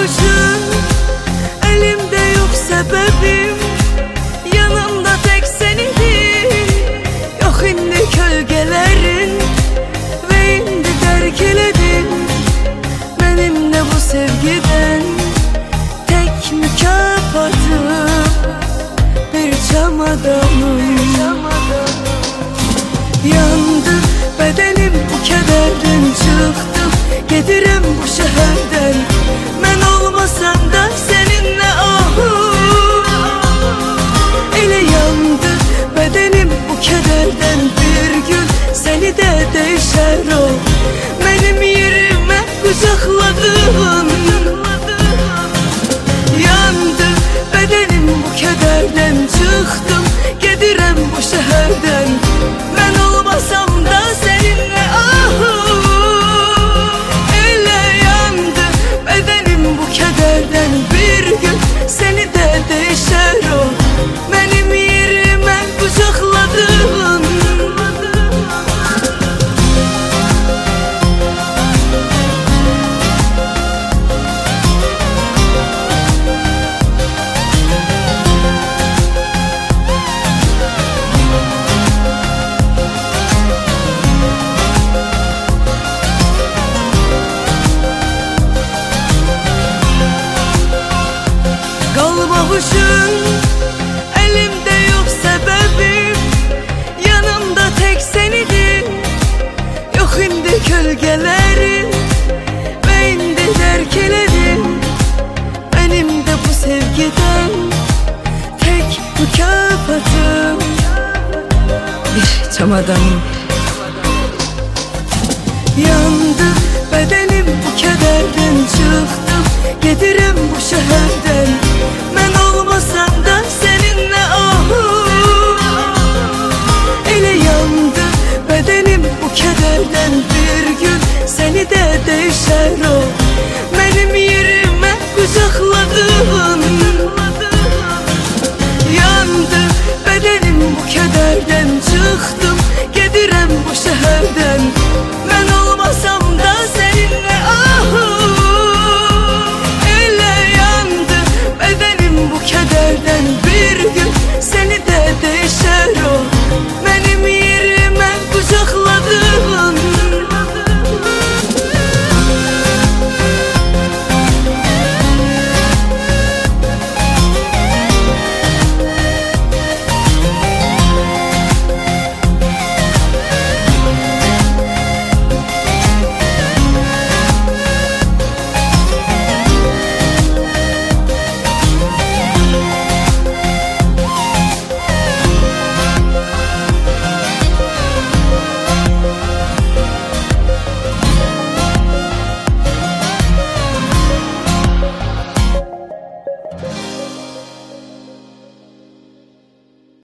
avucun, elimde yok sebebim, yanımda tek senindir. Yok indi kölgelerin ve indi terk eledin. Benimle bu sevgiden tek mükafatım bir çam adamım. Yandı bedenim bu kederden, çıktım gedirem bu şehirden. Ben olmasam da seninle ahım. Ele yandı bedenim bu kederden, bir gün seni de değişer o. Benim yerime kucakladın. Yandı bedenim bu kederden, çıktım gedirem bu şehirden. Ben olmasam da seninle ahım. Ele yandı bedenim bu kederden, bir gün seni de değişer o. Benim yerime kucakladın. Avucun, elimde yok sebebim, yanımda tek senindir. Yok indi kölgelerin ve indi terk eledin. Benim de bu sevgiden tek mükafatım bir çam adamım. Yandı bedenim bu kederden, çıktım gedirem bu şehirden. Ben olmasam da seninle ahım. Ele yandı bedenim bu kederden,